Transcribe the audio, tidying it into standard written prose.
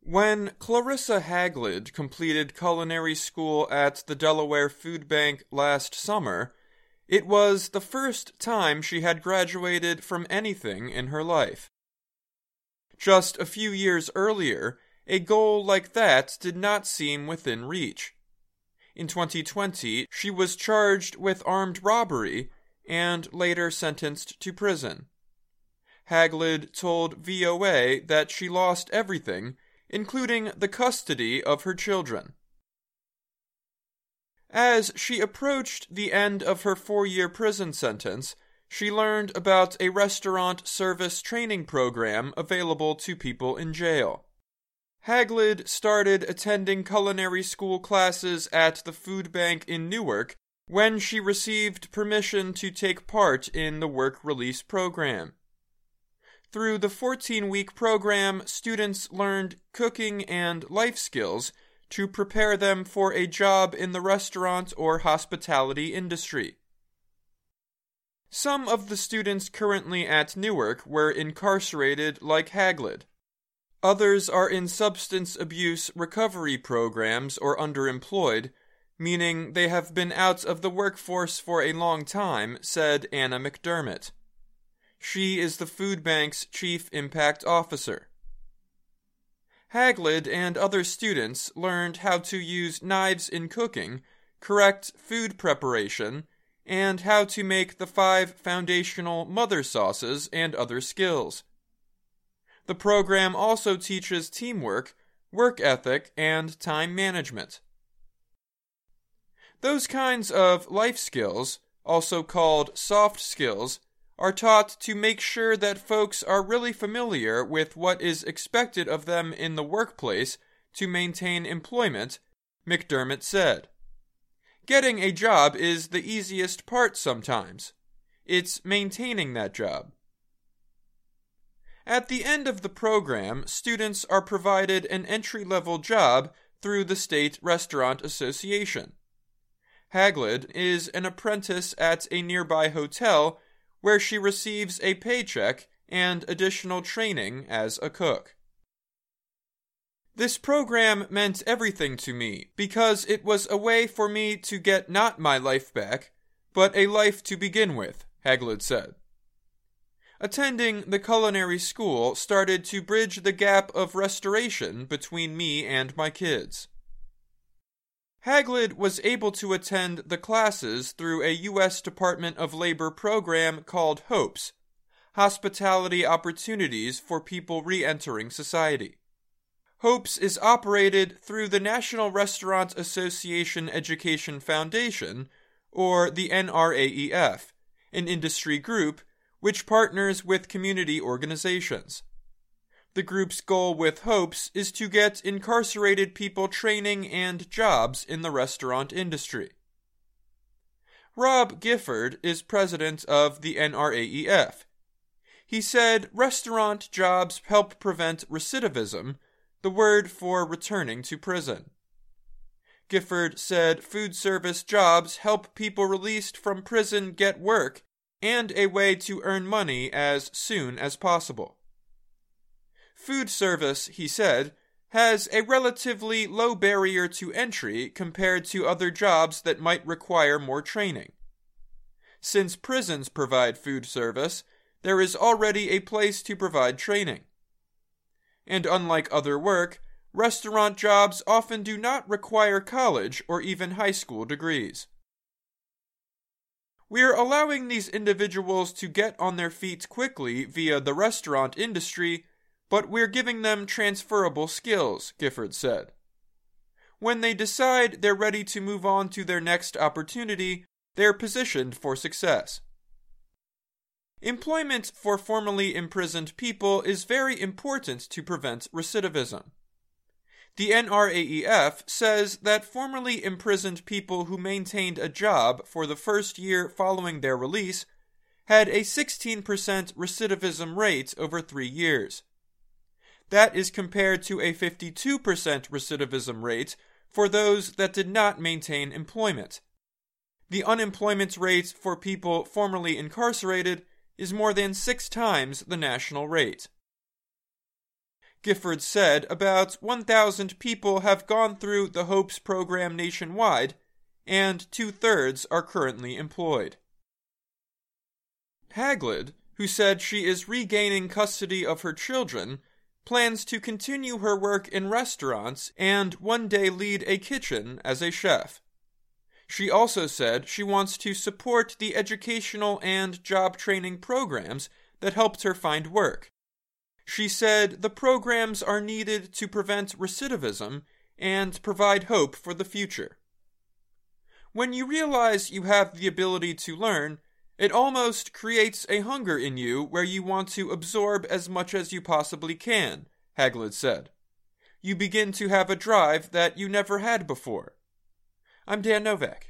When Clarissa Haglid completed culinary school at the Delaware Food Bank last summer, it was the first time she had graduated from anything in her life. Just a few years earlier, a goal like that did not seem within reach. In 2020, she was charged with armed robbery and later sentenced to prison. Haglid told VOA that she lost everything, including the custody of her children. As she approached the end of her 4-year prison sentence, she learned about a restaurant service training program available to people in jail. Haglid started attending culinary school classes at the food bank in Newark when she received permission to take part in the work release program. Through the 14-week program, students learned cooking and life skills to prepare them for a job in the restaurant or hospitality industry. Some of the students currently at Newark were incarcerated like Haglid. Others are in substance abuse recovery programs or underemployed, meaning they have been out of the workforce for a long time, said Anna McDermott. She is the food bank's chief impact officer. Haglid and other students learned how to use knives in cooking, correct food preparation, and how to make the 5 foundational mother sauces and other skills. The program also teaches teamwork, work ethic, and time management. Those kinds of life skills, also called soft skills, are taught to make sure that folks are really familiar with what is expected of them in the workplace to maintain employment, McDermott said. Getting a job is the easiest part sometimes. It's maintaining that job. At the end of the program, students are provided an entry-level job through the State Restaurant Association. Haglid is an apprentice at a nearby hotel where she receives a paycheck and additional training as a cook. This program meant everything to me because it was a way for me to get not my life back, but a life to begin with, Haglid said. Attending the culinary school started to bridge the gap of restoration between me and my kids. Haglid was able to attend the classes through a U.S. Department of Labor program called HOPES, Hospitality Opportunities for People Re-entering Society. HOPES is operated through the National Restaurant Association Education Foundation, or the NRAEF, an industry group which partners with community organizations. The group's goal with HOPES is to get incarcerated people training and jobs in the restaurant industry. Rob Gifford is president of the NRAEF. He said restaurant jobs help prevent recidivism, the word for returning to prison. Gifford said food service jobs help people released from prison get work and a way to earn money as soon as possible. Food service, he said, has a relatively low barrier to entry compared to other jobs that might require more training. Since prisons provide food service, there is already a place to provide training. And unlike other work, restaurant jobs often do not require college or even high school degrees. We're allowing these individuals to get on their feet quickly via the restaurant industry, but we're giving them transferable skills, Gifford said. When they decide they're ready to move on to their next opportunity, they're positioned for success. Employment for formerly imprisoned people is very important to prevent recidivism. The NRAEF says that formerly imprisoned people who maintained a job for the first year following their release had a 16% recidivism rate over 3 years. That is compared to a 52% recidivism rate for those that did not maintain employment. The unemployment rate for people formerly incarcerated is more than 6 times the national rate. Gifford said about 1,000 people have gone through the HOPES program nationwide, and 2/3 are currently employed. Haglid, who said she is regaining custody of her children, plans to continue her work in restaurants and one day lead a kitchen as a chef. She also said she wants to support the educational and job training programs that helped her find work. She said the programs are needed to prevent recidivism and provide hope for the future. When you realize you have the ability to learn, it almost creates a hunger in you where you want to absorb as much as you possibly can, Haglid said. You begin to have a drive that you never had before. I'm Dan Novak.